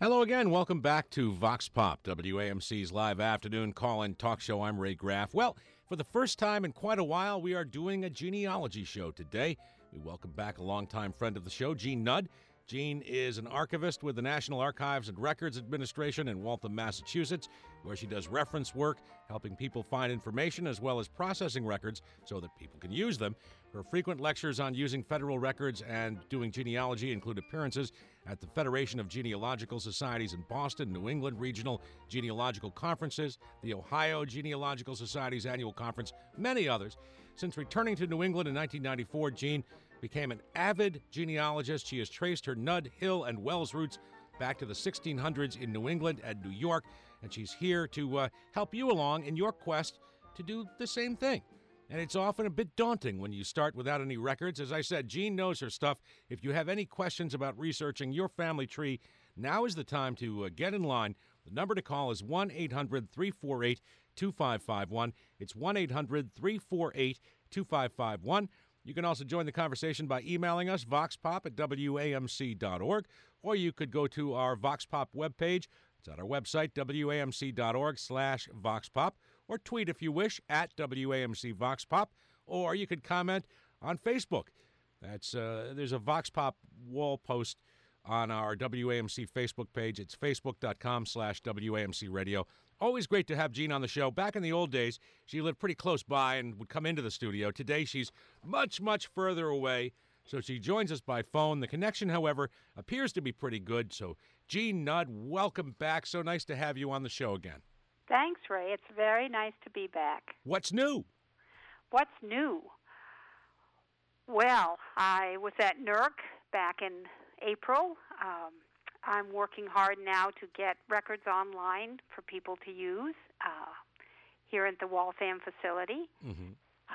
Hello again. Welcome back to Vox Pop, WAMC's live afternoon call-in talk show. I'm Ray Graff. Well, for the first time in quite a while, we are doing a genealogy show today. We welcome back a longtime friend of the show, Jean Nudd. Jean is an archivist with the National Archives and Records Administration in Waltham, Massachusetts, where she does reference work, helping people find information as well as processing records so that people can use them. Her frequent lectures on using federal records and doing genealogy include appearances at the Federation of Genealogical Societies in Boston, New England Regional Genealogical Conferences, the Ohio Genealogical Society's annual conference, many others. Since returning to New England in 1994, Jean became an avid genealogist. She has traced her Nudd, Hill, and Wells roots back to the 1600s in New England and New York, and she's here to help you along in your quest to do the same thing. And it's often a bit daunting when you start without any records. As I said, Jean knows her stuff. If you have any questions about researching your family tree, now is the time to get in line. The number to call is 1-800-348-2551. It's 1-800-348-2551. You can also join the conversation by emailing us, voxpop@wamc.org, or you could go to our VoxPop webpage. It's at our website, wamc.org/voxpop, or tweet if you wish, at WAMC or you could comment on Facebook. There's a VoxPop wall post on our WAMC Facebook page. It's facebook.com/WAMC radio. Always great to have Jean on the show. Back in the old days, she lived pretty close by and would come into the studio. Today, she's much, much further away, so she joins us by phone. The connection, however, appears to be pretty good. So, Jean Nudd, welcome back. So nice to have you on the show again. Thanks, Ray. It's very nice to be back. What's new? What's new? Well, I was at NERC back in April. I'm working hard now to get records online for people to use here at the Waltham facility. Mm-hmm.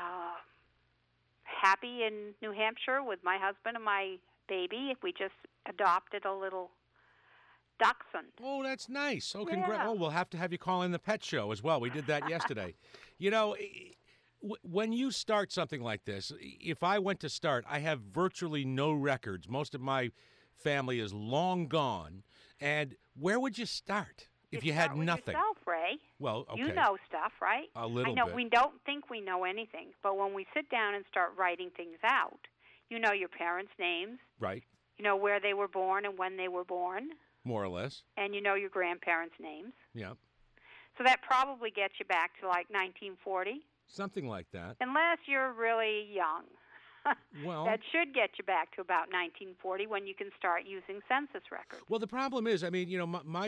Happy in New Hampshire with my husband and my baby. We just adopted a little dachshund. Oh, that's nice. Oh, Yeah. Oh, we'll have to have you call in the pet show as well. We did that yesterday. You know, when you start something like this, if I went to start, I have virtually no records. Most of my family is long gone. And where would you start if you had nothing? Yourself, Ray. Well, okay. You know stuff, right? A little I know bit. we don't think we know anything, but when we sit down and start writing things out, you know your parents' names. Right. You know where they were born and when they were born. More or less. And you know your grandparents' names. Yeah. So that probably gets you back to like 1940. Something like that. Unless you're really young. Well, that should get you back to about 1940 when you can start using census records. Well, the problem is, I mean, you know, my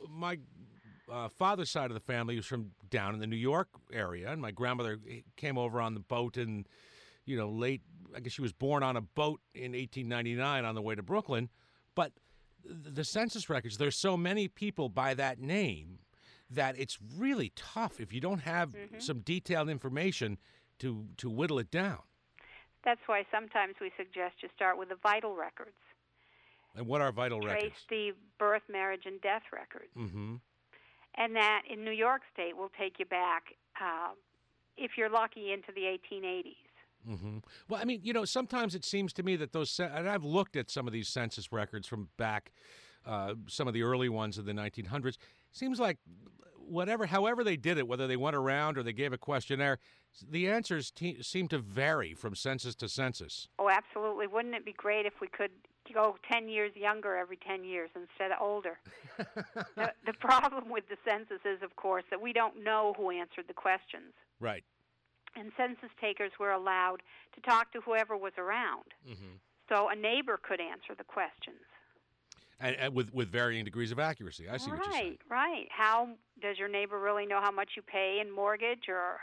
father's side of the family was from down in the New York area, and my grandmother came over on the boat in, you know, I guess she was born on a boat in 1899 on the way to Brooklyn. But the census records, there's so many people by that name that it's really tough if you don't have some detailed information to whittle it down. That's why sometimes we suggest you start with the vital records. And what are vital records? Trace the birth, marriage, and death records. Mm-hmm. And that in New York State will take you back, if you're lucky, into the 1880s. Mm-hmm. Well, I mean, you know, sometimes it seems to me that and I've looked at some of these census records from back, some of the early ones of the 1900s. Seems like however they did it, whether they went around or they gave a questionnaire, the answers seem to vary from census to census. Oh, absolutely. Wouldn't it be great if we could go 10 years younger every 10 years instead of older? The problem with the census is, of course, that we don't know who answered the questions. Right. And census takers were allowed to talk to whoever was around. Mm-hmm. So a neighbor could answer the questions. And with varying degrees of accuracy. I see what you're saying. Right. How does your neighbor really know how much you pay in mortgage, or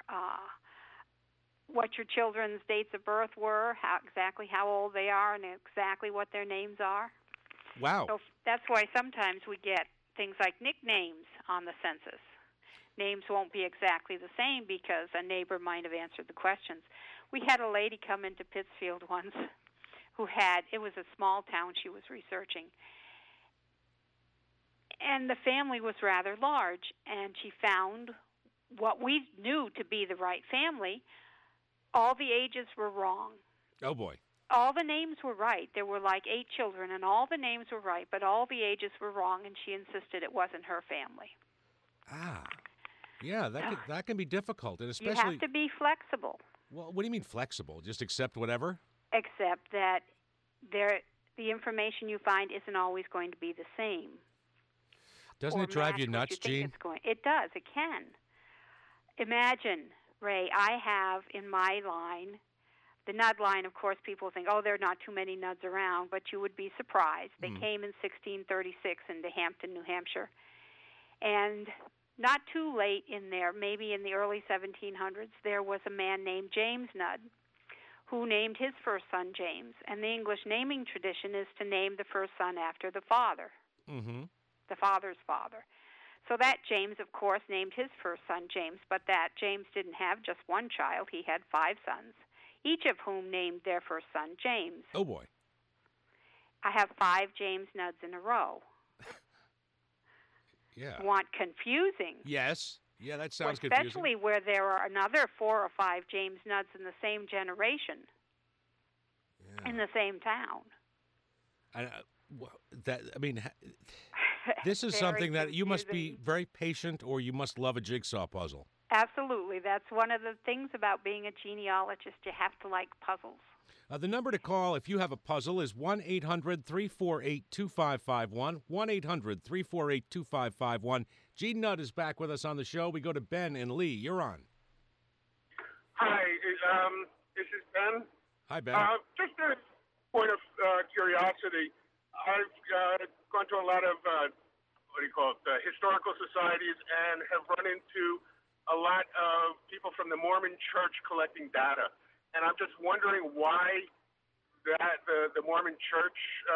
what your children's dates of birth were, exactly how old they are, and exactly what their names are? Wow. So that's why sometimes we get things like nicknames on the census. Names won't be exactly the same because a neighbor might have answered the questions. We had a lady come into Pittsfield once it was a small town she was researching, and the family was rather large, and she found what we knew to be the right family. All the ages were wrong. Oh, boy. all the names were right. There were like 8 children, and all the names were right, but all the ages were wrong, and she insisted it wasn't her family. Ah, yeah, that can be difficult, and You especially. have to be flexible, Well, what do you mean flexible? Just accept whatever? except that the information you find isn't always going to be the same. Doesn't or it drive match you what nuts, you think Gene? it's going. It does. It can. Imagine, Ray, I have in my line, the Nudd line, of course, people think, oh, there are not too many Nudds around, but you would be surprised. They came in 1636 into Hampton, New Hampshire. And not too late in there, maybe in the early 1700s, there was a man named James Nudd who named his first son James. And the English naming tradition is to name the first son after the father, the father's father. So that James, of course, named his first son James, but that James didn't have just one child. He had 5 sons, each of whom named their first son James. Oh, boy. I have 5 James Nudds in a row. Yeah. Want confusing? Yes. Yeah, that sounds Especially confusing. where there are another 4 or 5 James Nudds in the same generation, in the same town. This is Very something that you must be confusing. very patient, or you must love a jigsaw puzzle. Absolutely. That's one of the things about being a genealogist. You have to like puzzles. The number to call if you have a puzzle is 1-800-348-2551, 1-800-348-2551. Gene Nudd is back with us on the show. We go to Ben and Lee. You're on. Hi, this is Ben. Hi, Ben. Just a point of curiosity. I've gone to a lot of, historical societies and have run into a lot of people from the Mormon Church collecting data. And I'm just wondering why the Mormon Church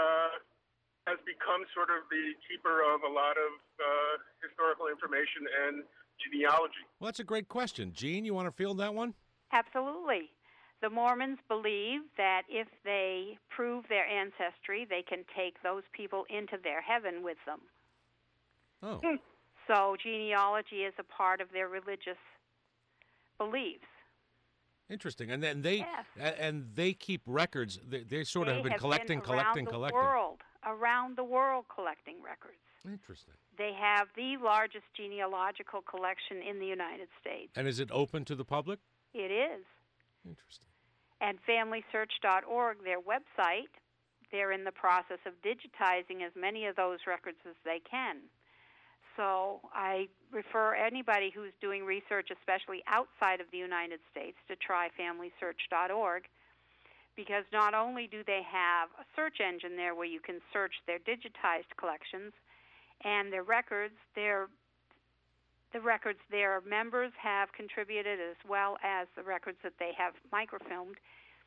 has become sort of the keeper of a lot of historical information and genealogy. Well, that's a great question. Gene, you want to field that one? Absolutely. The Mormons believe that if they prove their ancestry, they can take those people into their heaven with them. Oh. So genealogy is a part of their religious beliefs. Interesting. And then they Yes. and they keep records. They sort of have been They collecting. around the world collecting records. Interesting. They have the largest genealogical collection in the United States. And is it open to the public? It is. Interesting. And FamilySearch.org, their website, they're in the process of digitizing as many of those records as they can. So I refer anybody who's doing research, especially outside of the United States, to try FamilySearch.org, because not only do they have a search engine there where you can search their digitized collections and their records, the records their members have contributed as well as the records that they have microfilmed,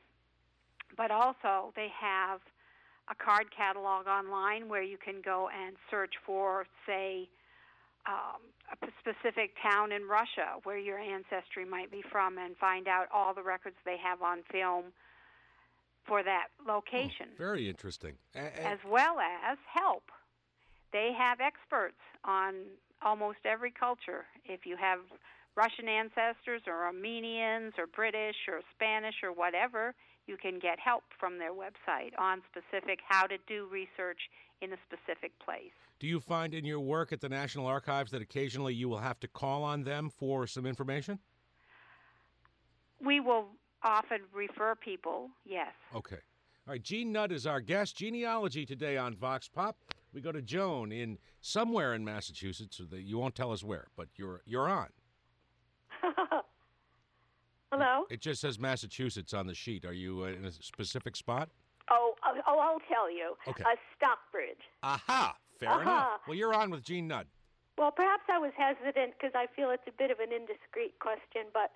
but also they have a card catalog online where you can go and search for, say, a specific town in Russia where your ancestry might be from and find out all the records they have on film for that location. Oh, very interesting. As well as help. They have experts on almost every culture. If you have Russian ancestors or Armenians or British or Spanish or whatever, you can get help from their website on specific how to do research in a specific place. Do you find in your work at the National Archives that occasionally you will have to call on them for some information? We will often refer people, yes. Okay. All right, Gene Nudd is our guest. Genealogy today on Vox Pop. We go to Joan in somewhere in Massachusetts. You won't tell us where, but you're on. Hello? It just says Massachusetts on the sheet. Are you in a specific spot? Oh, I'll tell you. Okay. Stockbridge. Aha! Fair enough. Well, you're on with Gene Nudd. Well, perhaps I was hesitant because I feel it's a bit of an indiscreet question, but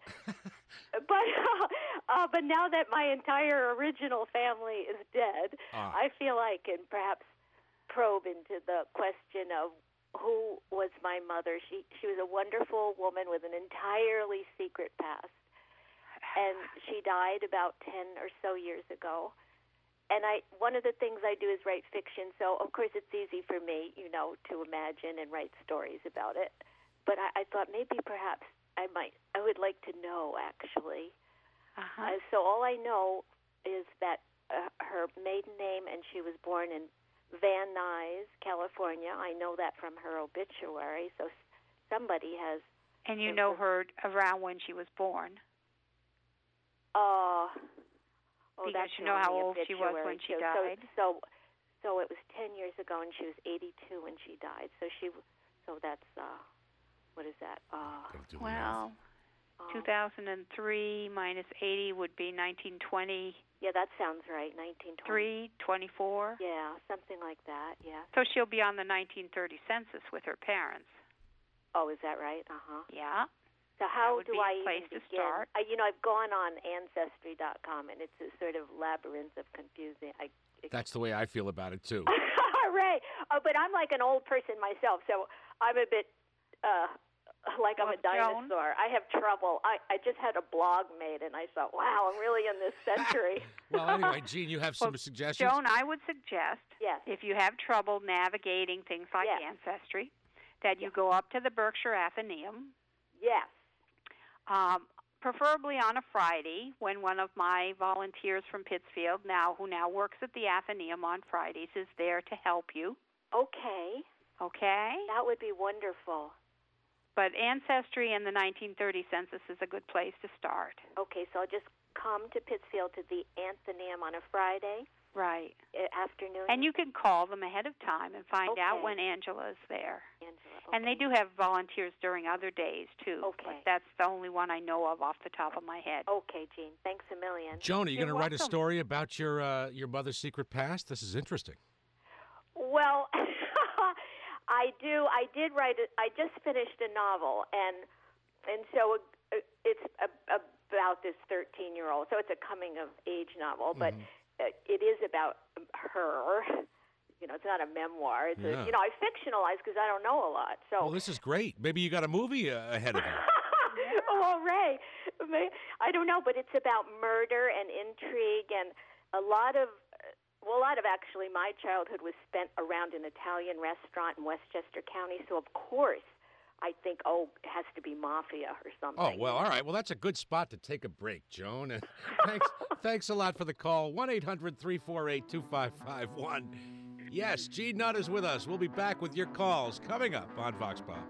but now that my entire original family is dead, I feel I can perhaps probe into the question of who was my mother. She was a wonderful woman with an entirely secret past, and she died about 10 or so years ago. And one of the things I do is write fiction, so of course it's easy for me, to imagine and write stories about it. But I thought maybe perhaps I would like to know, actually. Uh-huh. So all I know is that her maiden name, and she was born in Van Nuys, California. I know that from her obituary, so somebody has... And you know her around when she was born? Because that's you know how old she was when she died? So it was 10 years ago, and she was 82 when she died. So that's, what is that? 2003 minus 80 would be 1920. Yeah, that sounds right, 1920. 24. Yeah, something like that, yeah. So she'll be on the 1930 census with her parents. Oh, is that right? Uh-huh. Yeah. So how do I even begin? Start. I've gone on Ancestry.com, and it's a sort of labyrinth of confusing. That's the way I feel about it, too. Right. But I'm like an old person myself, so I'm a bit like I'm a dinosaur. Joan? I have trouble. I just had a blog made, and I thought, wow, I'm really in this century. Well, anyway, Jean, you have some suggestions? Joan, I would suggest, if you have trouble navigating things like Ancestry, that you go up to the Berkshire Athenaeum. Yes. Preferably on a Friday, when one of my volunteers from Pittsfield, who now works at the Athenaeum on Fridays, is there to help you. Okay. Okay? That would be wonderful. But Ancestry and the 1930 census is a good place to start. Okay, so I'll just come to Pittsfield to the Athenaeum on a Friday. Right. Afternoon. And you can call them ahead of time and find out when Angela is there. Angela, And they do have volunteers during other days, too. Okay. But that's the only one I know of off the top of my head. Okay, Jean. Thanks a million. Joan, are you going to write a welcome. story about your mother's secret past? This is interesting. Well, I do. I did write it. I just finished a novel, and so it's about this 13-year-old. So it's a coming-of-age novel, but it is about her. You know, it's not a memoir. It's I fictionalize because I don't know a lot. So well, this is great. Maybe you got a movie ahead of you. Well, Ray, I don't know, but it's about murder and intrigue, and a lot of actually my childhood was spent around an Italian restaurant in Westchester County. So of course, I think, it has to be mafia or something. Oh, well, all right. Well, that's a good spot to take a break, Joan. And thanks a lot for the call. 1-800-348-2551. Yes, Gene Nutt is with us. We'll be back with your calls coming up on Vox Pop.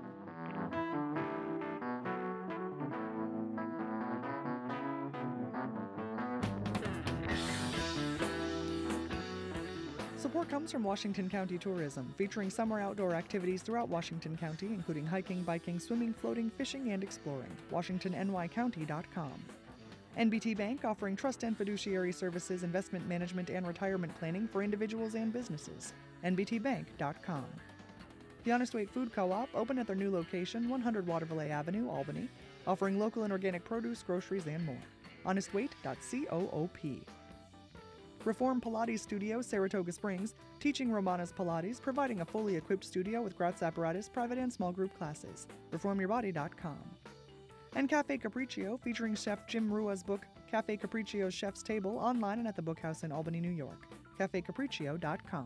Support comes from Washington County Tourism, featuring summer outdoor activities throughout Washington County, including hiking, biking, swimming, floating, fishing, and exploring. WashingtonNYCounty.com. NBT Bank, offering trust and fiduciary services, investment management, and retirement planning for individuals and businesses. NBTBank.com. The Honest Weight Food Co-op, open at their new location, 100 Waterville Avenue, Albany, offering local and organic produce, groceries, and more. HonestWeight.coop. Reform Pilates Studio, Saratoga Springs, teaching Romana's Pilates, providing a fully equipped studio with Gratz apparatus, private and small group classes. ReformYourBody.com. And Cafe Capriccio, featuring Chef Jim Rua's book, Cafe Capriccio's Chef's Table, online and at the Bookhouse in Albany, New York. CafeCapriccio.com.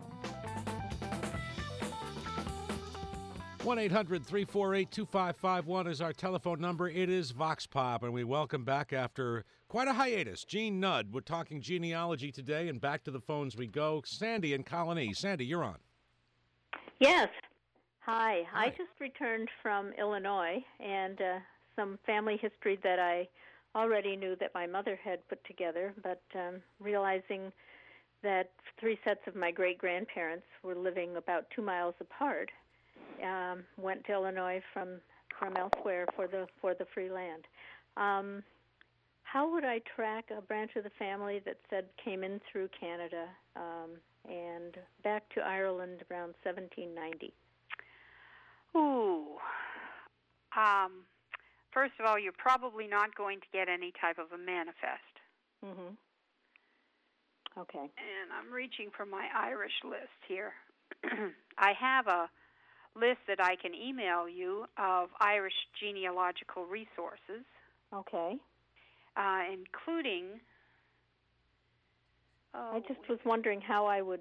1-800-348-2551 is our telephone number. It is Vox Pop, and we welcome back after quite a hiatus Gene Nutt. We're talking genealogy today, and back to the phones we go. Sandy in Colony. Sandy, you're on. Yes. Hi. I just returned from Illinois, and some family history that I already knew that my mother had put together, but realizing that 3 sets of my great-grandparents were living about 2 miles apart, went to Illinois from elsewhere for the free land. How would I track a branch of the family that came in through Canada and back to Ireland around 1790? Ooh. First of all, you're probably not going to get any type of a manifest. Mm-hmm. Okay. And I'm reaching for my Irish list here. I have a list that I can email you of Irish genealogical resources. Okay. Including... I just was wondering how I would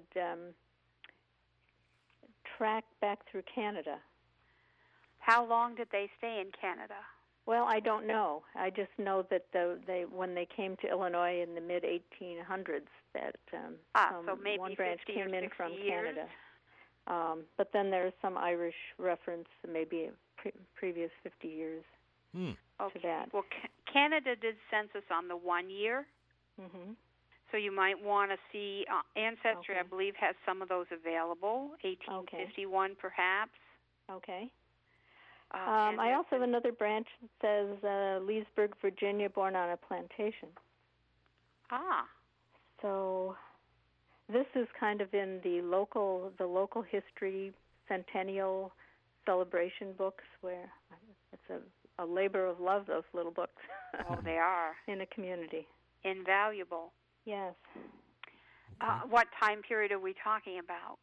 track back through Canada. How long did they stay in Canada? Well, I don't know. I just know that when they came to Illinois in the mid 1800s, that so maybe one branch 50 came or in 60 from years. Canada. But then there's some Irish reference, maybe previous 50 years to that. Well, Canada did census on the 1 year. Mm-hmm. So you might want to see Ancestry, Okay. I believe, has some of those available, 1851 perhaps. Okay. I also have another branch that says Leesburg, Virginia, born on a plantation. Ah. So this is kind of in the local history centennial celebration books, where it's a labor of love, those little books. Oh, they are. In a community. Invaluable. Yes. What time period are we talking about?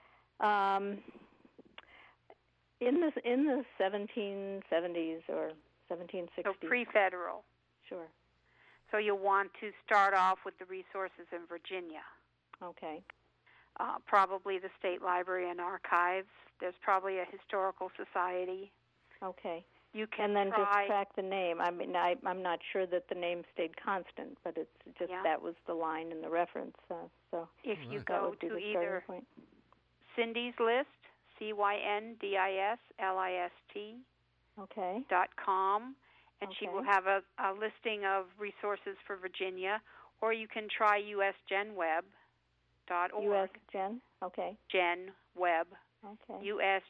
In the 1770s or 1760s. So pre-federal. Sure. So you want to start off with the resources in Virginia. Okay. Probably the State Library and Archives. There's probably a historical society. Okay. You can and then just track the name. I mean, I'm not sure that the name stayed constant, but it's just that was the line in the reference. So if you go to either point. Cindy's List, CYNDISLIST. Okay. .com, and she will have a listing of resources for Virginia, or you can try usgenweb.org. USGen, okay. GenWeb. Okay.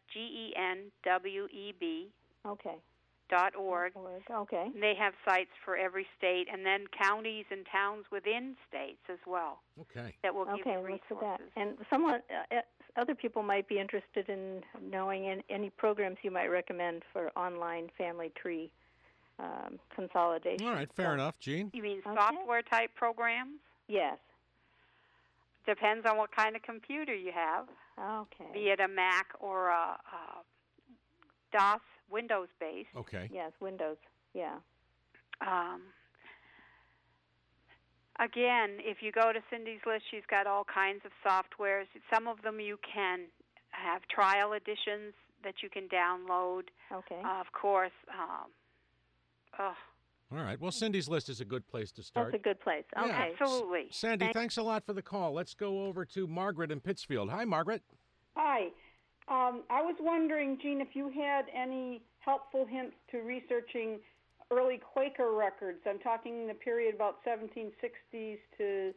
USGENWEB. Okay. .org. Okay. And they have sites for every state, and then counties and towns within states as well. Okay. That will give you resources. Look at that. And other people might be interested in knowing any programs you might recommend for online family tree consolidation. All right, fair enough, Jean. You mean software type programs? Yes. Depends on what kind of computer you have. Okay. Be it a Mac or a DOS, Windows-based. Okay. Yes, Windows. Yeah. Again, if you go to Cindy's List, she's got all kinds of softwares. Some of them you can have trial editions that you can download. Okay. Of course. All right. Well, Cindy's List is a good place to start. That's a good place. Okay. Yeah, absolutely. Sandy, thanks a lot for the call. Let's go over to Margaret in Pittsfield. Hi, Margaret. Hi. I was wondering, Jean, if you had any helpful hints to researching early Quaker records. I'm talking the period about 1760s to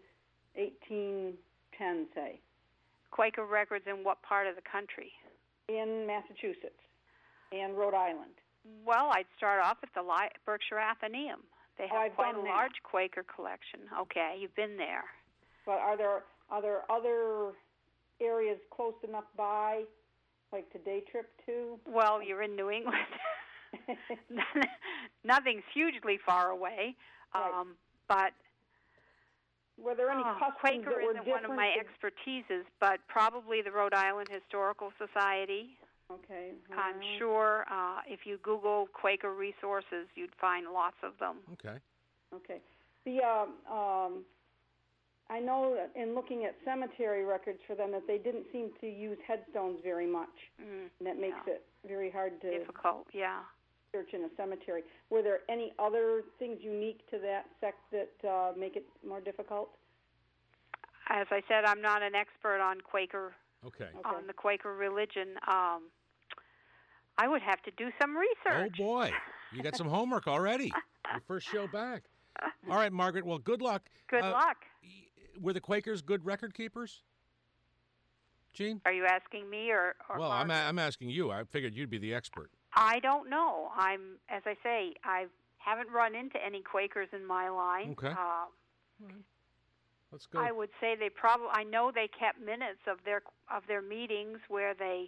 1810, say. Quaker records in what part of the country? In Massachusetts and Rhode Island. Well, I'd start off at the Berkshire Atheneum. They have quite a large Quaker collection. Okay, you've been there. But are there other areas close enough by, like to day trip to? Well, you're in New England. Nothing's hugely far away, but were there any customs Quaker that were isn't one of my expertises, but probably the Rhode Island Historical Society. Okay. I'm sure if you Google Quaker resources, you'd find lots of them. Okay. Okay. The I know that in looking at cemetery records for them that they didn't seem to use headstones very much, and that makes it very hard to difficult. Yeah. Search in a cemetery. Were there any other things unique to that sect that make it more difficult? As I said, I'm not an expert on Quaker. Okay. On the Quaker religion. I would have to do some research. Oh, boy. You got some homework already. Your first show back. All right, Margaret. Well, good luck. Good luck. Were the Quakers good record keepers? Jean? Are you asking me or well, I'm asking you. I figured you'd be the expert. I don't know. As I say, I haven't run into any Quakers in my line. Okay. Let's go. I would say I know they kept minutes of their meetings where they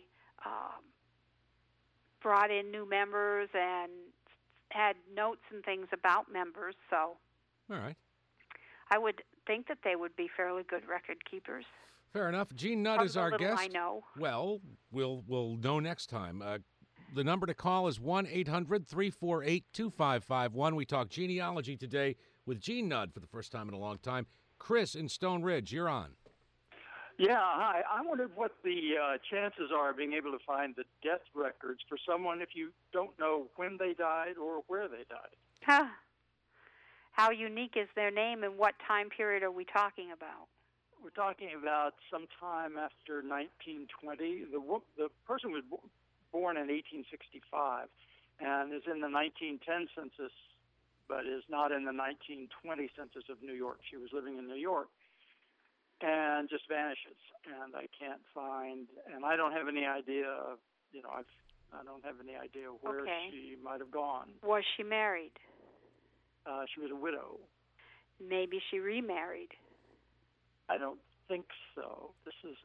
brought in new members and had notes and things about members. So. All right. I would think that they would be fairly good record keepers. Fair enough. Jean Nutt is our guest. I know. Well, we'll know next time. The number to call is 1-800-348-2551. We talk genealogy today with Jean Nutt for the first time in a long time. Chris in Stone Ridge, you're on. Yeah, hi. I wondered what the chances are of being able to find the death records for someone if you don't know when they died or where they died. Huh. How unique is their name, and what time period are we talking about? We're talking about sometime after 1920. The person was born in 1865 and is in the 1910 census, but is not in the 1920 census of New York. She was living in New York and just vanishes, and I can't find, and I don't have any idea, I don't have any idea where she might have gone. Was she married? She was a widow. Maybe she remarried. I don't think so. This is,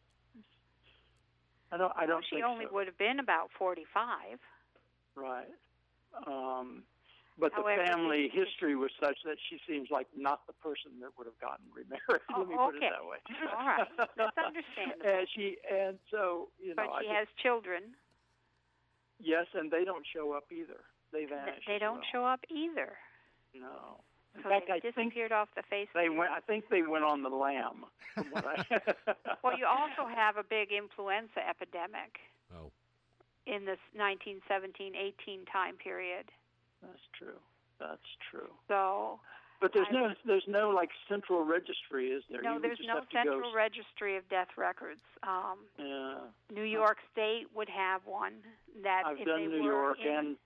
I don't think so. She only would have been about 45. Right. But however, the family history was such that she seems like not the person that would have gotten remarried. Let me put it that way. All right. That's understandable. And so, But she has children. Yes, and they don't show up either. They vanish. They don't show up either. No. In so fact, they disappeared off the face of the earth. I think they went on the lam. Well, you also have a big influenza epidemic in this 1917-18 time period. That's true. So, but there's no like central registry, is there? No, there's no central registry of death records. New York State would have one. I've done New York and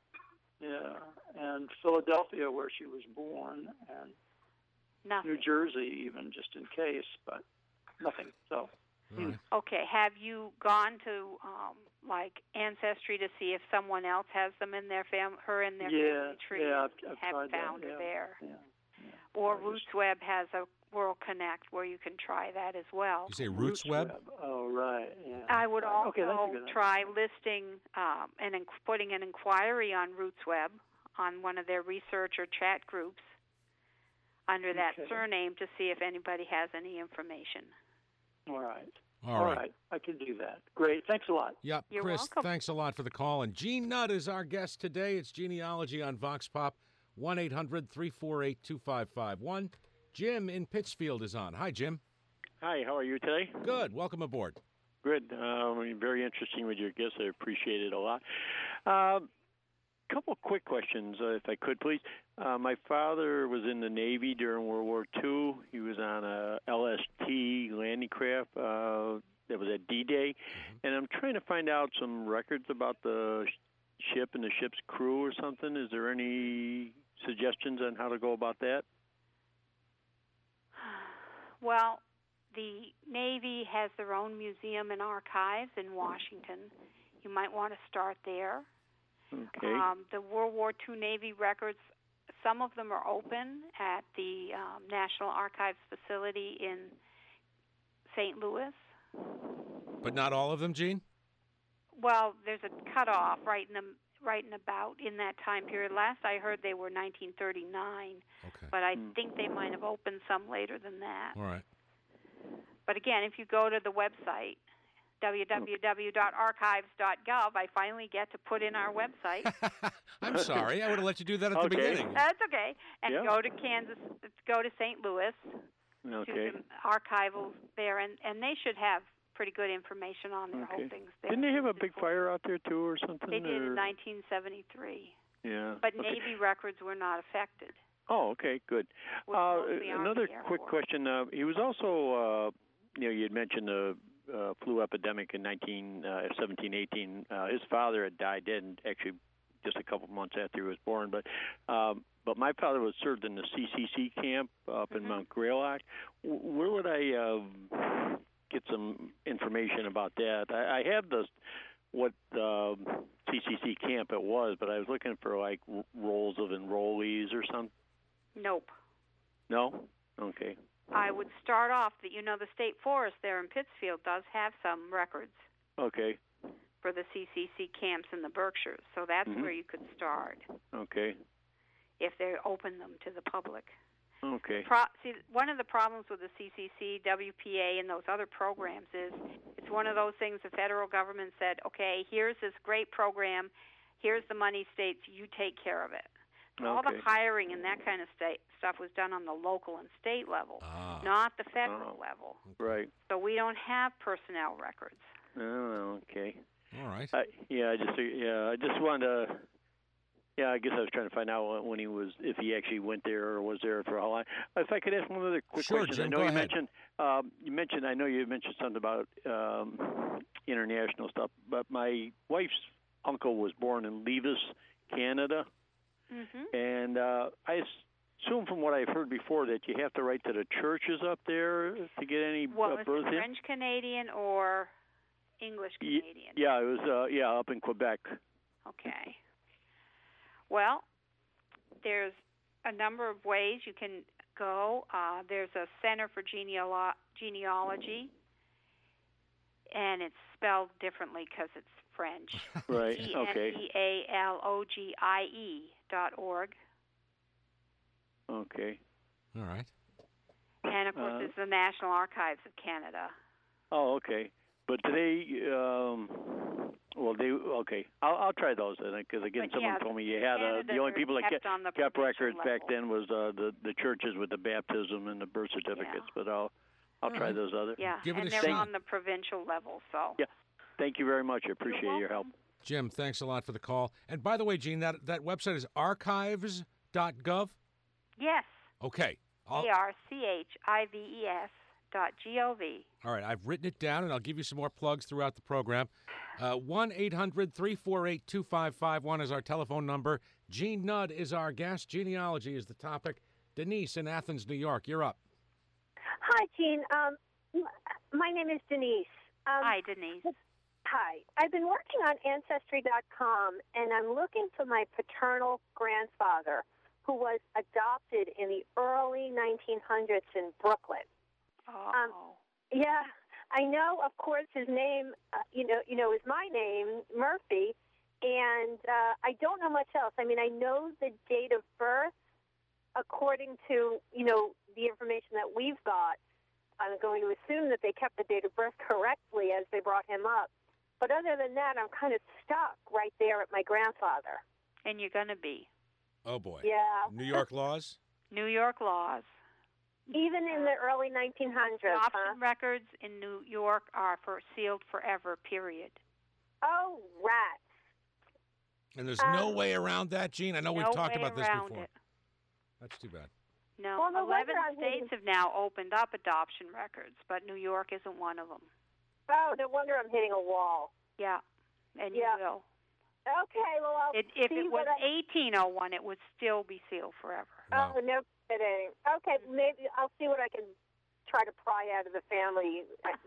Philadelphia, where she was born, and nothing. New Jersey, even just in case, but nothing. So. Okay. Have you gone to like Ancestry to see if someone else has them in their family tree? Yeah, I've have found that, her there. Yeah. Or RootsWeb has a World Connect where you can try that as well. You say RootsWeb? Oh, right. Yeah. I would also try listing and putting an inquiry on RootsWeb on one of their research or chat groups under that surname to see if anybody has any information. All right. All right. I can do that. Great. Thanks a lot. Yep. You're Chris, welcome. Thanks a lot for the call. And Gene Nutt is our guest today. It's Genealogy on Vox Pop, 1-800-348-2551. Jim in Pittsfield is on. Hi, Jim. Hi, how are you today? Good. Welcome aboard. Good. Very interesting with your guests. I appreciate it a lot. Couple quick questions, if I could, please. My father was in the Navy during World War II. He was on a LST landing craft that was at D-Day. And I'm trying to find out some records about the ship and the ship's crew or something. Is there any suggestions on how to go about that? Well, the Navy has their own museum and archives in Washington. You might want to start there. Okay. The World War II Navy records, some of them are open at the National Archives facility in St. Louis. But not all of them, Gene? Well, there's a cutoff right in about in that time period. Last I heard they were 1939. Okay. But I think they might have opened some later than that. All right. But again, if you go to the website, www.archives.gov, I finally get to put in our website. I'm sorry. I would have let you do that at the beginning. That's okay. And go to go to St. Louis, to the archival there, and they should have pretty good information on their holdings there. Didn't they have a big fire out there, too, or something? They did in 1973. Yeah. But Navy records were not affected. Oh, okay, good. Another quick question. He was also, you had mentioned the flu epidemic in 1718. His father had died then, actually just a couple months after he was born. But my father was served in the CCC camp up in Mount Greylock. Where would I get some information about that? I have what CCC camp it was, but I was looking for like rolls of enrollees or something. Nope. No? Okay. I would start off that the state forest there in Pittsfield does have some records. Okay. For the CCC camps in the Berkshires, so that's where you could start. Okay. If they open them to the public. Okay. See, one of the problems with the CCC, WPA, and those other programs is it's one of those things the federal government said, okay, here's this great program, here's the money, states, you take care of it. All the hiring and that kind of stuff was done on the local and state level, not the federal level. Right. So we don't have personnel records. Oh, okay. All right. I just wanted to. Yeah, I guess I was trying to find out when if he actually went there or was there for how long. If I could ask one other quick question. Jim, I know go you ahead. mentioned. I know you mentioned something about international stuff, but my wife's uncle was born in Levis, Canada, and I assume from what I've heard before that you have to write to the churches up there to get any birth in. French Canadian or English Canadian? Yeah, it was up in Quebec. Okay. Well, there's a number of ways you can go. There's a Center for Genealogy, and it's spelled differently because it's French. Right. Okay. genealogie.org. Okay. All right. And of course, there's the National Archives of Canada. Oh, okay. But today, okay. I'll try those then, because again, someone told me you had the only people that kept records back then was the churches with the baptism and the birth certificates. But I'll try those others. Yeah, and they're on the provincial level. So yeah, thank you very much. I appreciate your help. Jim, thanks a lot for the call. And by the way, Gene, that website is archives.gov. Yes. Okay. ARCHIVES.gov. All right, I've written it down, and I'll give you some more plugs throughout the program. 1-800-348-2551 is our telephone number. Gene Nudd is our guest. Genealogy is the topic. Denise in Athens, New York, you're up. Hi, Gene. My name is Denise. Hi, Denise. Hi. I've been working on Ancestry.com, and I'm looking for my paternal grandfather, who was adopted in the early 1900s in Brooklyn. Yeah, I know. Of course, his name, is my name, Murphy, and I don't know much else. I mean, I know the date of birth according to the information that we've got. I'm going to assume that they kept the date of birth correctly as they brought him up. But other than that, I'm kind of stuck right there at my grandfather. And you're going to be. Oh, boy. Yeah. New York laws? New York laws. Even in the early 1900s, Adoption records in New York are sealed forever, period. Oh, rats. And there's no way around that, Gene? I know we've talked about this before. That's too bad. No, 11 states have now opened up adoption records, but New York isn't one of them. Oh, no wonder I'm hitting a wall. Yeah, and you will. Okay, well, if it was 1801, it would still be sealed forever. Wow. Oh, no kidding. Okay, maybe I'll see what I can try to pry out of the family,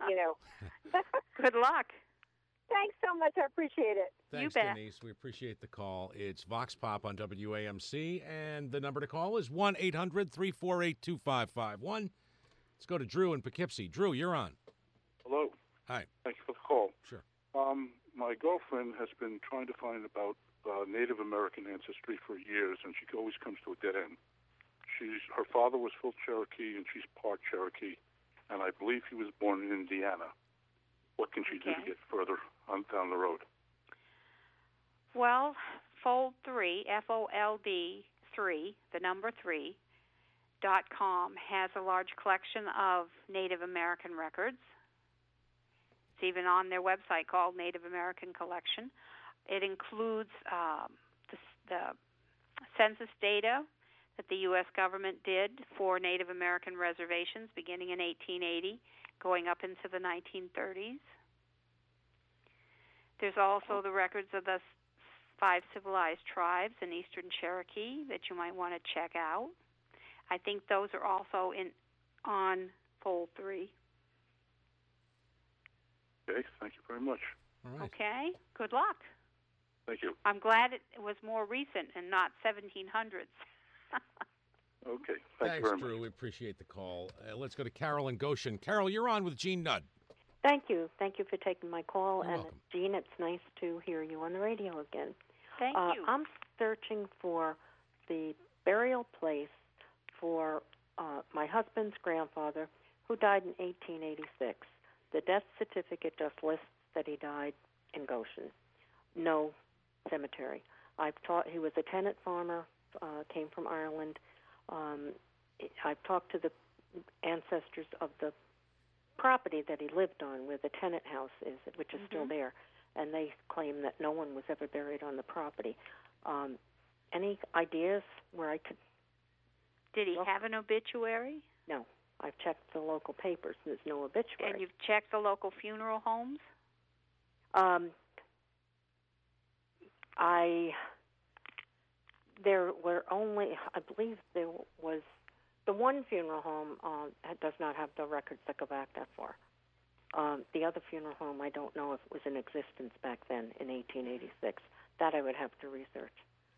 Good luck. Thanks so much. I appreciate it. Thanks, Denise. We appreciate the call. It's Vox Pop on WAMC, and the number to call is 1-800-348-2551. Let's go to Drew in Poughkeepsie. Drew, you're on. Hello. Hi. Thank you for the call. Sure. My girlfriend has been trying to find about Native American ancestry for years, and she always comes to a dead end. Her father was full Cherokee, and she's part Cherokee, and I believe he was born in Indiana. What can she do to get further down the road? Well, Fold 3, FOLD 3, the number 3.com has a large collection of Native American records. It's even on their website called Native American Collection. It includes the census data that the U.S. government did for Native American reservations beginning in 1880, going up into the 1930s. There's also the records of the 5 civilized tribes in Eastern Cherokee that you might want to check out. I think those are also on Fold 3. Okay, thank you very much. All right. Okay, good luck. Thank you. I'm glad it was more recent and not 1700s. Okay, Thanks, you very Drew. much. We appreciate the call. Let's go to Carol in Goshen. Carol, you're on with Gene Nudd. Thank you. Thank you for taking my call. You're and welcome. Gene, it's nice to hear you on the radio again. Thank you. I'm searching for the burial place for my husband's grandfather, who died in 1886. The death certificate just lists that he died in Goshen. No cemetery. He was a tenant farmer came from Ireland. I've talked to the ancestors of the property that he lived on, where the tenant house is, which is still there, and they claim that no one was ever buried on the property. Any ideas where I could... Did he have an obituary? No. I've checked the local papers, and there's no obituary. And you've checked the local funeral homes? There were only, I believe there was, the one funeral home does not have the records that go back that far. The other funeral home, I don't know if it was in existence back then in 1886. That I would have to research.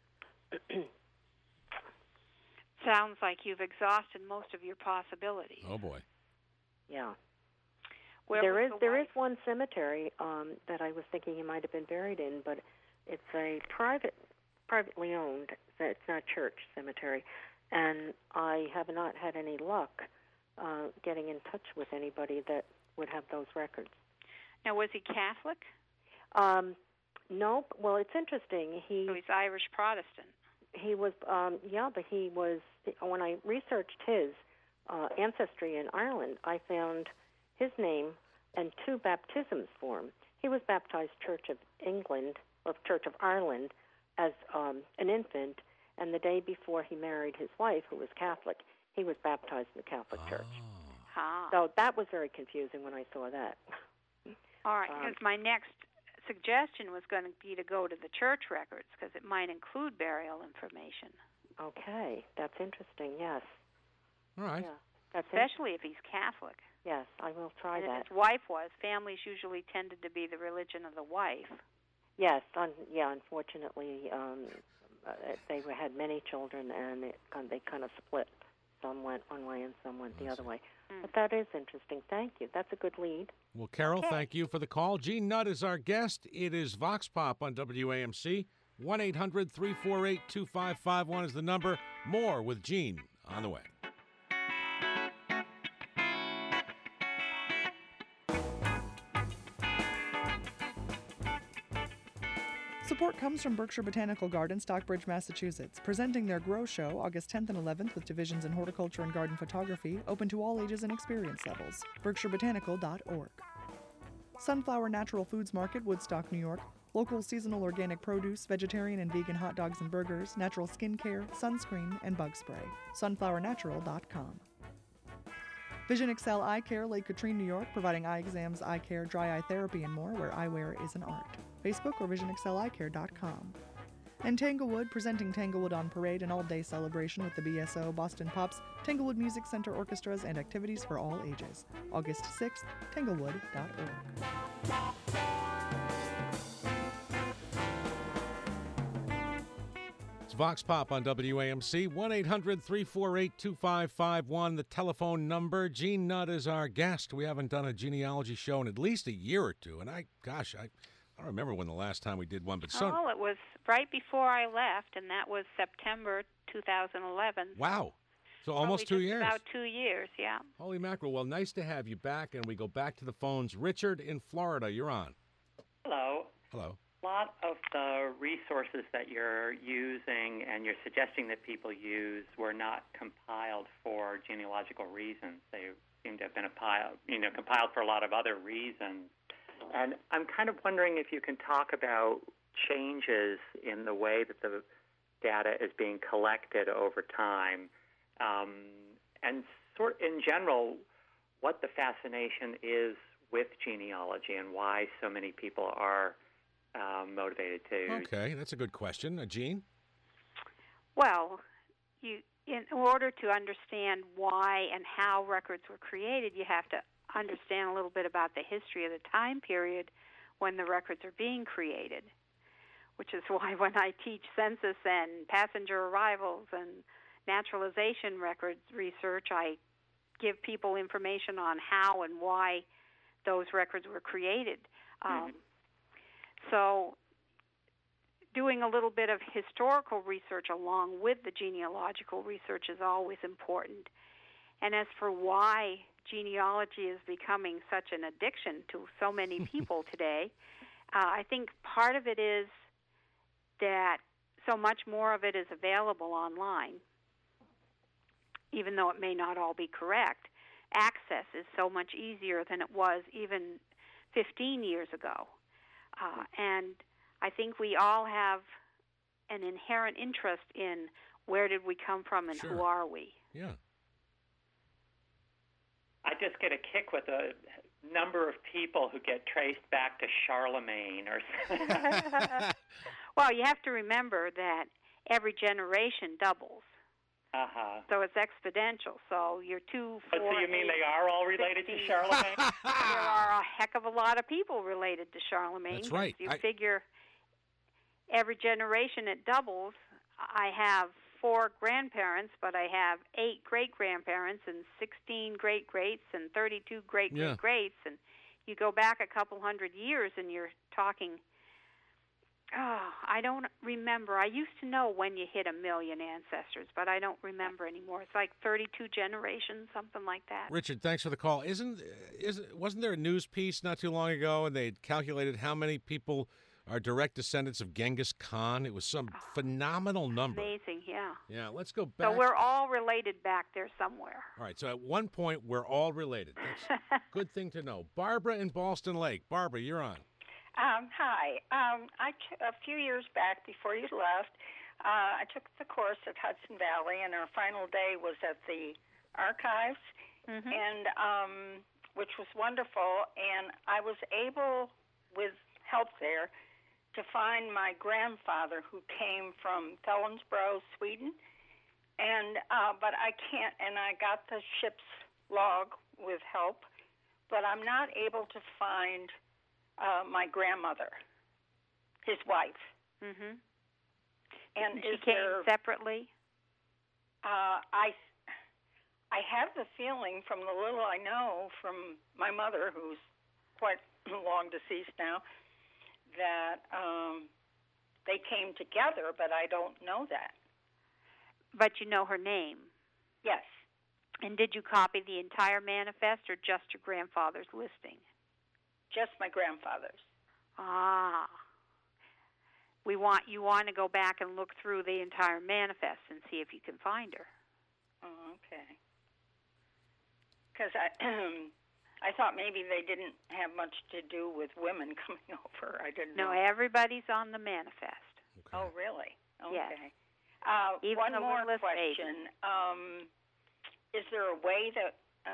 Sounds like you've exhausted most of your possibilities. Oh, boy. Yeah. There is one cemetery that I was thinking he might have been buried in, but it's a privately owned. It's not a church cemetery, and I have not had any luck getting in touch with anybody that would have those records. Now, was he Catholic? No. Well, it's interesting. So he's Irish Protestant. He was, but he was, when I researched his ancestry in Ireland, I found his name and 2 baptisms for him. He was baptized Church of England, or Church of Ireland, as an infant, and the day before he married his wife, who was Catholic, he was baptized in the Catholic Church. So that was very confusing when I saw that. All right, because my next suggestion was going to be to go to the church records, because it might include burial information. Okay, that's interesting, yes. All right. Yeah, especially if he's Catholic. Yes, I will try that. If his wife was, families usually tended to be the religion of the wife. Yes, unfortunately, they had many children, and they kind of split. Some went one way and some went the other way. But that is interesting. Thank you. That's a good lead. Well, Carol, thank you for the call. Gene Nutt is our guest. It is Vox Pop on WAMC. 1-800-348-2551 is the number. More with Gene on the way. Support comes from Berkshire Botanical Garden, Stockbridge, Massachusetts, presenting their Grow Show August 10th and 11th with divisions in horticulture and garden photography, open to all ages and experience levels. BerkshireBotanical.org. Sunflower Natural Foods Market, Woodstock, New York. Local seasonal organic produce, vegetarian and vegan hot dogs and burgers, natural skincare, sunscreen, and bug spray. Sunflowernatural.com. Vision Excel Eye Care, Lake Katrine, New York, providing eye exams, eye care, dry eye therapy, and more, where eyewear is an art. Facebook or visionexceleyecare.com. And Tanglewood, presenting Tanglewood on Parade, an all-day celebration with the BSO, Boston Pops, Tanglewood Music Center orchestras, and activities for all ages. August 6th, tanglewood.org. It's Vox Pop on WAMC. 1-800-348-2551, the telephone number. Gene Nutt is our guest. We haven't done a genealogy show in at least a year or two, and I don't remember when the last time we did one, but it was right before I left, and that was September 2011. Wow. So almost 2 years. About 2 years, yeah. Holy mackerel. Well, nice to have you back, and we go back to the phones. Richard in Florida, you're on. Hello. Hello. A lot of the resources that you're using and you're suggesting that people use were not compiled for genealogical reasons. They seem to have been compiled for a lot of other reasons. And I'm kind of wondering if you can talk about changes in the way that the data is being collected over time, and in general, what the fascination is with genealogy and why so many people are motivated to. Okay, that's a good question. Gene? Well, in order to understand why and how records were created, you have to understand a little bit about the history of the time period when the records are being created, which is why when I teach census and passenger arrivals and naturalization records research, I give people information on how and why those records were created. So doing a little bit of historical research along with the genealogical research is always important. And as for why genealogy is becoming such an addiction to so many people today, I think part of it is that so much more of it is available online, even though it may not all be correct. Access is so much easier than it was even 15 years ago. And I think we all have an inherent interest in where did we come from and who are we. Yeah. I just get a kick with the number of people who get traced back to Charlemagne or something. Well, you have to remember that every generation doubles. So it's exponential. So you're 2, 4, So you mean 8, they are all related 60. to Charlemagne? There are a heck of a lot of people related to Charlemagne. That's right. You figure every generation it doubles. I have 4 grandparents, but I have 8 great-grandparents and 16 great-greats and 32 great-great-greats. And you go back a couple hundred years and you're talking, I don't remember. I used to know when you hit 1 million ancestors, but I don't remember anymore. It's like 32 generations, something like that. Richard, thanks for the call. Wasn't there a news piece not too long ago, and they calculated how many people are direct descendants of Genghis Khan? It was some phenomenal number. Amazing, yeah. Yeah, let's go back. So we're all related back there somewhere. All right, so at one point, we're all related. That's a good thing to know. Barbara in Ballston Lake. Barbara, you're on. Hi. A few years back, before you left, I took the course at Hudson Valley, and our final day was at the archives, and which was wonderful. And I was able, with help there, to find my grandfather, who came from Fellingsbro, Sweden, and but I can't. And I got the ship's log with help, but I'm not able to find my grandmother, his wife. And she came separately? I have the feeling, from the little I know from my mother, who's quite long deceased now, that they came together, but I don't know that. But you know her name? Yes. And did you copy the entire manifest or just your grandfather's listing? Just my grandfather's. You want to go back and look through the entire manifest and see if you can find her. Oh, okay. Because I thought maybe they didn't have much to do with women coming over. I didn't know. No, everybody's on the manifest. Okay. Oh, really? Okay. Yes. One more question. Is there a way that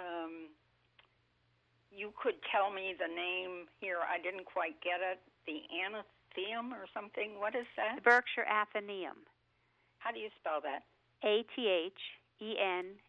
you could tell me the name here? I didn't quite get it. The Athenaeum or something? What is that? The Berkshire Athenaeum. How do you spell that? Athenaeum.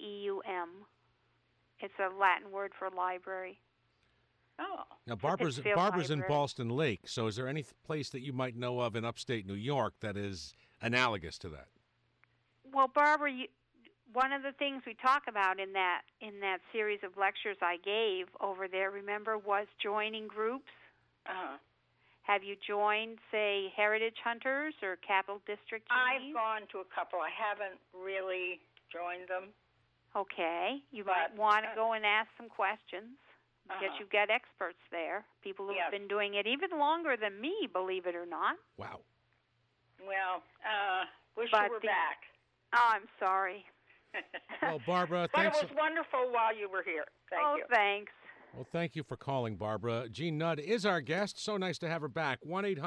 It's a Latin word for library. Oh. Now, Barbara's in Ballston Lake, so is there any place that you might know of in upstate New York that is analogous to that? Well, Barbara, one of the things we talk about in that series of lectures I gave over there, remember, was joining groups. Have you joined, say, Heritage Hunters or Capital District? I've gone to a couple. I haven't really joined them. Okay. You might want to go and ask some questions because you've got experts there, people who have been doing it even longer than me, believe it or not. Wow. Well, wish you were back. Oh, I'm sorry. Well, Barbara, but thanks. It was wonderful while you were here. Thank you. Thanks. Well, thank you for calling, Barbara. Jean Nudd is our guest. So nice to have her back.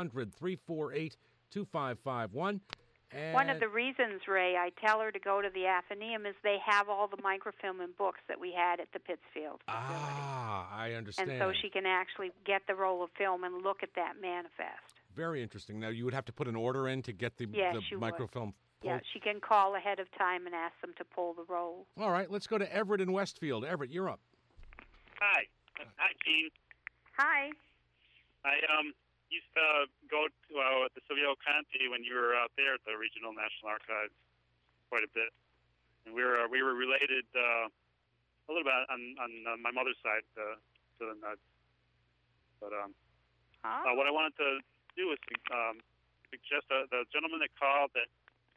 1-800-348-2551. One of the reasons, Ray, I tell her to go to the Athenaeum is they have all the microfilm and books that we had at the Pittsfield facility. I understand. And so she can actually get the roll of film and look at that manifest. Very interesting. Now, you would have to put an order in to get the microfilm pulled? Yeah, she can call ahead of time and ask them to pull the roll. All right, let's go to Everett in Westfield. Everett, you're up. Hi. Hi, Jean. Hi. I used to go to the Silvio Conti when you were out there at the Regional National Archives quite a bit, and we were related a little bit on my mother's side to the Nudds. But what I wanted to do is suggest the gentleman that called that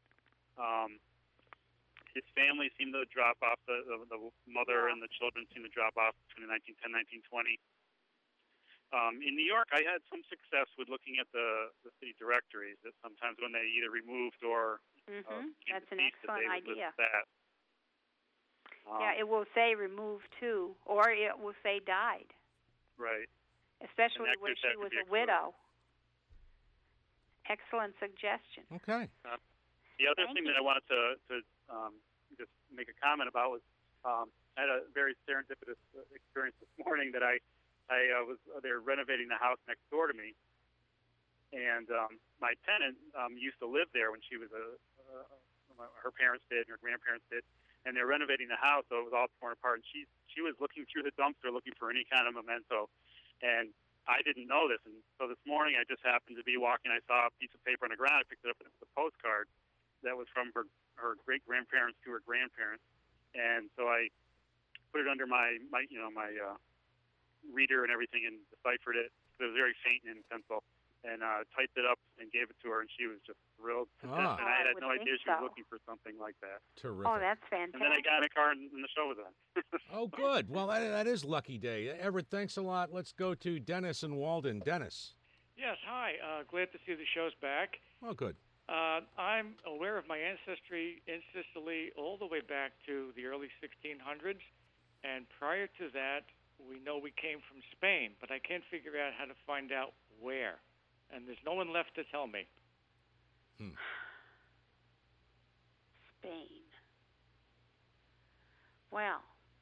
his family seemed to drop off, the mother and the children seemed to drop off between 1910 and 1920. In New York, I had some success with looking at the city directories. That sometimes when they either removed or that's an excellent idea. That. Yeah, it will say removed too, or it will say died. Right. Especially when she was a widow. Excellent suggestion. Okay. The other thing that I wanted to just make a comment about was I had a very serendipitous experience this morning that they were renovating the house next door to me, and my tenant used to live there when she was her parents did and her grandparents did, and they're renovating the house, so it was all torn apart. And she was looking through the dumpster looking for any kind of memento, and I didn't know this. And so this morning I just happened to be walking. I saw a piece of paper on the ground. I picked it up, and it was a postcard that was from her great grandparents to her grandparents, and so I put it under my reader and everything and deciphered it. It was very faint in pencil, and typed it up and gave it to her, and she was just thrilled. And I had no idea she was looking for something like that. Terrific. Oh, that's fantastic. And then I got in a car and the show was on. Oh, good. Well, that is lucky day. Everett, thanks a lot. Let's go to Dennis in Walden. Dennis. Yes, hi. Glad to see the show's back. Oh, good. I'm aware of my ancestry in Sicily all the way back to the early 1600s, and prior to that, we know we came from Spain, but I can't figure out how to find out where, and there's no one left to tell me. Spain. Well,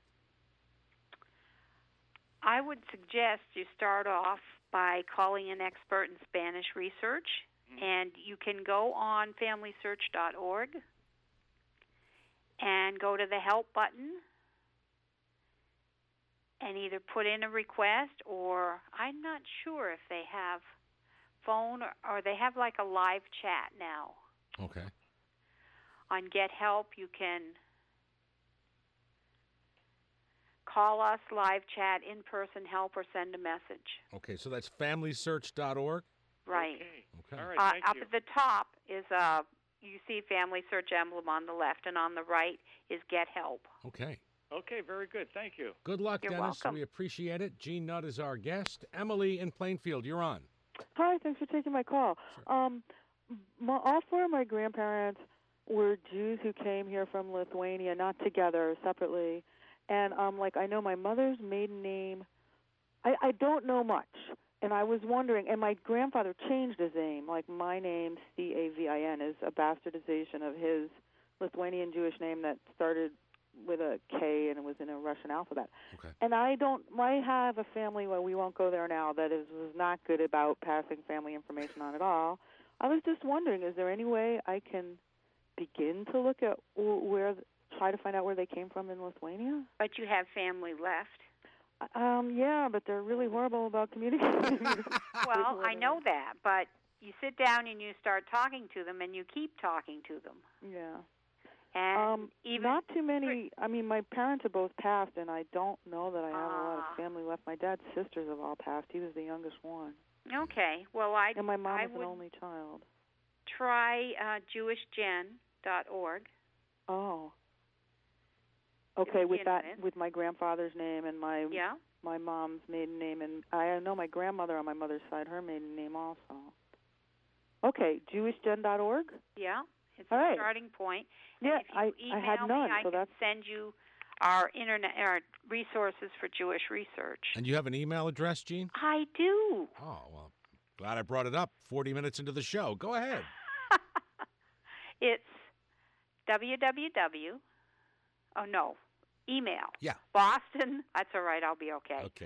I would suggest you start off by calling an expert in Spanish research, and you can go on FamilySearch.org and go to the help button and either put in a request, or I'm not sure if they have phone or they have like a live chat now. Okay. On Get Help, you can call us, live chat, in-person help, or send a message. Okay, so that's FamilySearch.org? Right. Okay. All right, thank up you. at the top is you see Family Search emblem on the left, and on the right is Get Help. Okay. Okay, very good. Thank you. Good luck, You're Dennis. welcome. We appreciate it. Gene Nutt is our guest. Emily in Plainfield, you're on. Hi, thanks for taking my call. Sure. All four of my grandparents were Jews who came here from Lithuania, not together, separately. And I know my mother's maiden name. I don't know much. And I was wondering, and my grandfather changed his name. Like my name, Cavin, is a bastardization of his Lithuanian Jewish name that started with a K and it was in a Russian alphabet. Okay. And I have a family, well, we won't go there now, that was not good about passing family information on at all. I was just wondering, is there any way I can begin to look at try to find out where they came from in Lithuania? But you have family left. Yeah, but they're really horrible about communicating. Well, I know that, but you sit down and you start talking to them, and you keep talking to them. Yeah. And even not too many. I mean, my parents have both passed, and I don't know that I have a lot of family left. My dad's sisters have all passed. He was the youngest one. Okay. Well, and my mom was an only child. Try JewishGen.org. Oh. Okay, with my grandfather's name and my mom's maiden name, and I know my grandmother on my mother's side, her maiden name also. Okay, JewishGen.org? Yeah, it's all a right. starting point. Yeah, and if you I had email none, me, I can send you our resources for Jewish research. And you have an email address, Gene? I do. Oh, well, glad I brought it up 40 minutes into the show. Go ahead. It's www. Oh, no. Email. Yeah. Boston. That's all right. I'll be okay. Okay.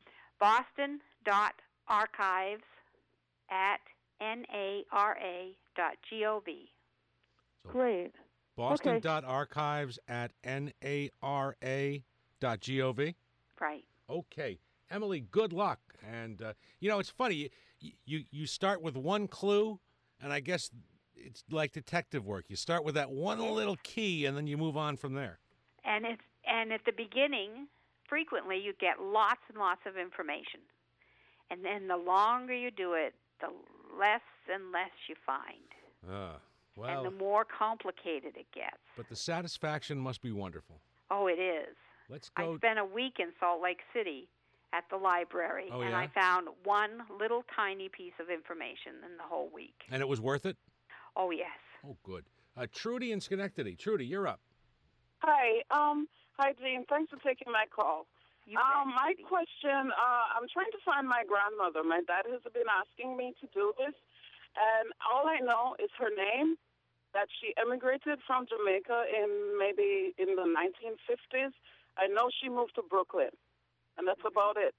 Boston.archives@nara.gov. So Great. Boston.archives@nara.gov. Right. Okay. Emily, good luck. And, it's funny. You start with one clue, and I guess it's like detective work. You start with that one little key, and then you move on from there. And at the beginning, frequently you get lots and lots of information. And then the longer you do it, the less and less you find. Well, and the more complicated it gets. But the satisfaction must be wonderful. Oh, it is. Let's go. I spent a week in Salt Lake City at the library, Oh, and yeah? I found one little tiny piece of information in the whole week. And it was worth it? Oh, yes. Oh, good. Trudy in Schenectady. Trudy, you're up. Hi. Hi, Jean. Thanks for taking my call. My question, I'm trying to find my grandmother. My dad has been asking me to do this, and all I know is her name, that she emigrated from Jamaica maybe in the 1950s. I know she moved to Brooklyn, and that's about it.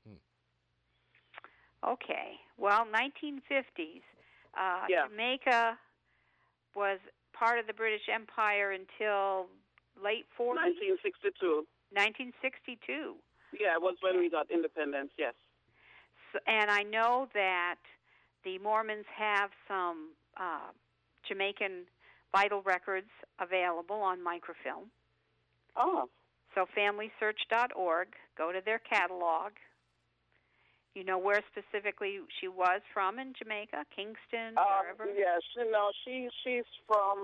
Okay. Well, 1950s. Yeah. Jamaica was part of the British Empire until late 40s. 1962. 1962. Yeah, it was when we got independence, yes. So, and I know that the Mormons have some Jamaican vital records available on microfilm. Oh. So FamilySearch.org, go to their catalog. You know where specifically she was from in Jamaica, Kingston, wherever? Yes, she's from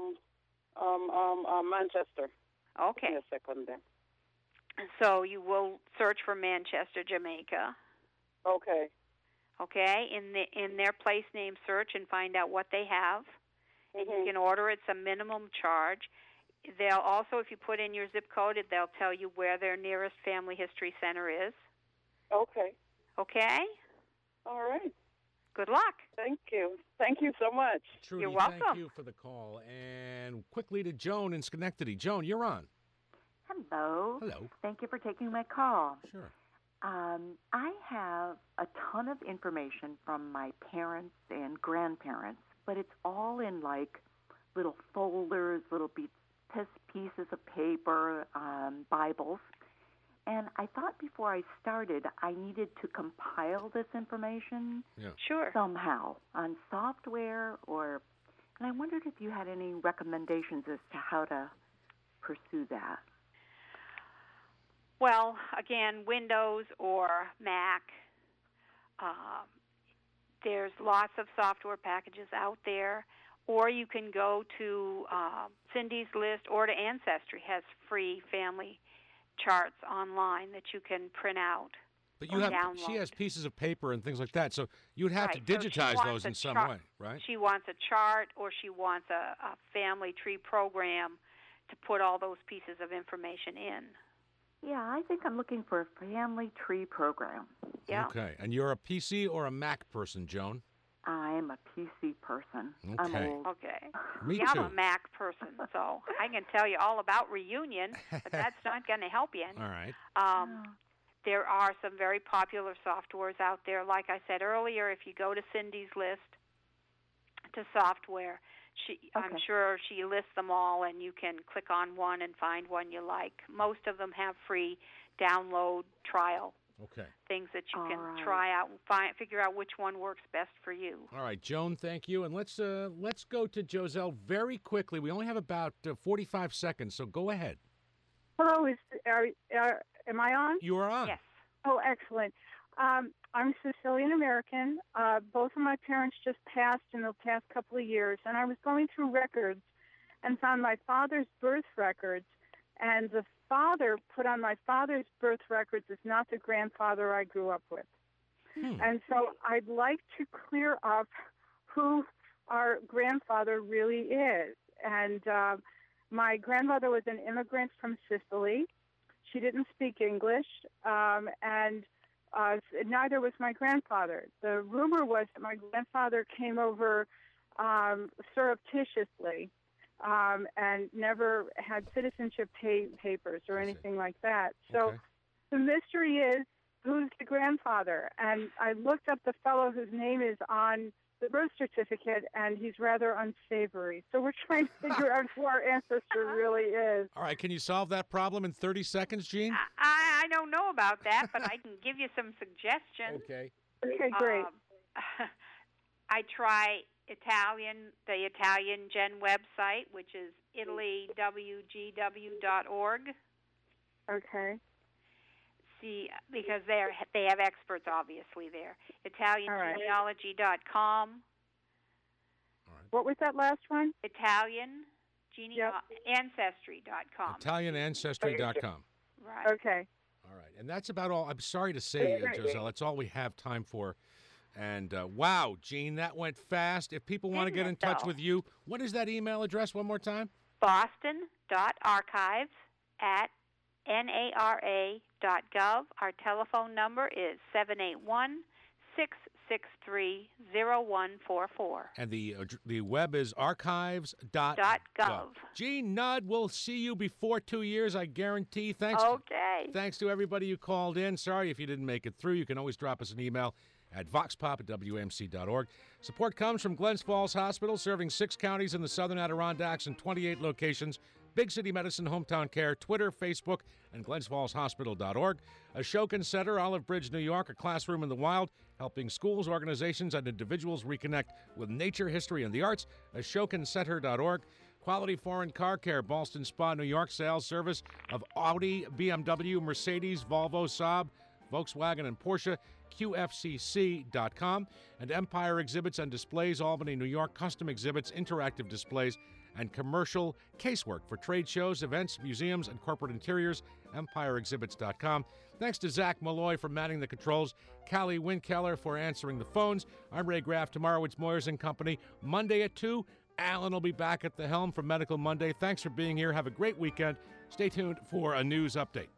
Manchester. Okay. Give me a second there. So you will search for Manchester, Jamaica. Okay. Okay, in their place name search and find out what they have. And you can order. It's a minimum charge. They'll also, if you put in your zip code, they'll tell you where their nearest family history center is. Okay. Okay? All right. Good luck. Thank you. Thank you so much. Trudy, You're welcome. Thank you for the call. And quickly to Joan in Schenectady. Joan, you're on. Hello. Hello. Thank you for taking my call. Sure. I have a ton of information from my parents and grandparents, but it's all in like little folders, little pieces of paper, Bibles. And I thought before I started, I needed to compile this information somehow on software and I wondered if you had any recommendations as to how to pursue that. Well, again, Windows or Mac, there's lots of software packages out there. Or you can go to Cindy's List or to Ancestry, has free family charts online that you can print out. But she has pieces of paper and things like that, so you would have to digitize those in some way, right? She wants a chart or she wants a family tree program to put all those pieces of information in. Yeah, I think I'm looking for a family tree program. Yeah. Okay. And you're a PC or a Mac person, Joan? I'm a PC person. Okay. I'm old. Okay. Me I'm too. a Mac person, so I can tell you all about Reunion, but that's not going to help you any. All right. There are some very popular softwares out there. Like I said earlier, if you go to Cindy's List to software, I'm sure she lists them all, and you can click on one and find one you like. Most of them have free download trial things that you can try out and figure out which one works best for you. All right, Joan, thank you. And let's go to Joselle very quickly. We only have about 45 seconds, so go ahead. Hello, am I on? You are on. Yes. Oh, excellent. I'm Sicilian American. Both of my parents just passed in the past couple of years, and I was going through records and found my father's birth records, and the father put on my father's birth records is not the grandfather I grew up with. And so I'd like to clear up who our grandfather really is. And my grandmother was an immigrant from Sicily. She didn't speak English, and neither was my grandfather. The rumor was that my grandfather came over surreptitiously and never had citizenship papers or anything like that. So the mystery is, who's the grandfather? And I looked up the fellow whose name is on the birth certificate, and he's rather unsavory. So we're trying to figure out who our ancestor really is. All right, can you solve that problem in 30 seconds, Jean? I don't know about that, but I can give you some suggestions. Okay. Okay, great. I try the Italian Gen website, which is ItalyWGW.org. Okay. See, because they have experts, obviously, there. ItalianGenealogy.com. What was that last one? Ancestry.com. ItalianAncestry.com. Right. Okay. All right. And that's about all. I'm sorry to say, Giselle, that's all we have time for. And wow, Jean, that went fast. If people want to get in touch with you, what is that email address one more time? boston.archives@nara.gov. Our telephone number is 781-663-0144. And the web is archives.gov. Jean Nudd, we'll see you before 2 years, I guarantee. Thanks. Okay. Thanks to everybody who called in. Sorry if you didn't make it through. You can always drop us an email at voxpop@wamc.org. Support comes from Glens Falls Hospital, serving 6 counties in the southern Adirondacks and 28 locations. Big City Medicine, Hometown Care, Twitter, Facebook, and glensfallshospital.org. Ashokan Center, Olive Bridge, New York, a classroom in the wild, helping schools, organizations, and individuals reconnect with nature, history, and the arts. AshokanCenter.org. Quality Foreign Car Care, Ballston Spa, New York, sales service of Audi, BMW, Mercedes, Volvo, Saab, Volkswagen, and Porsche. QFCC.com. And Empire Exhibits and Displays, Albany, New York, custom exhibits, interactive displays, and commercial casework for trade shows, events, museums, and corporate interiors. EmpireExhibits.com. Thanks to Zach Malloy for manning the controls, Callie Winkeller for answering the phones. I'm Ray Graff. Tomorrow it's Moyers & Company. Monday at 2, Alan will be back at the helm for Medical Monday. Thanks for being here. Have a great weekend. Stay tuned for a news update.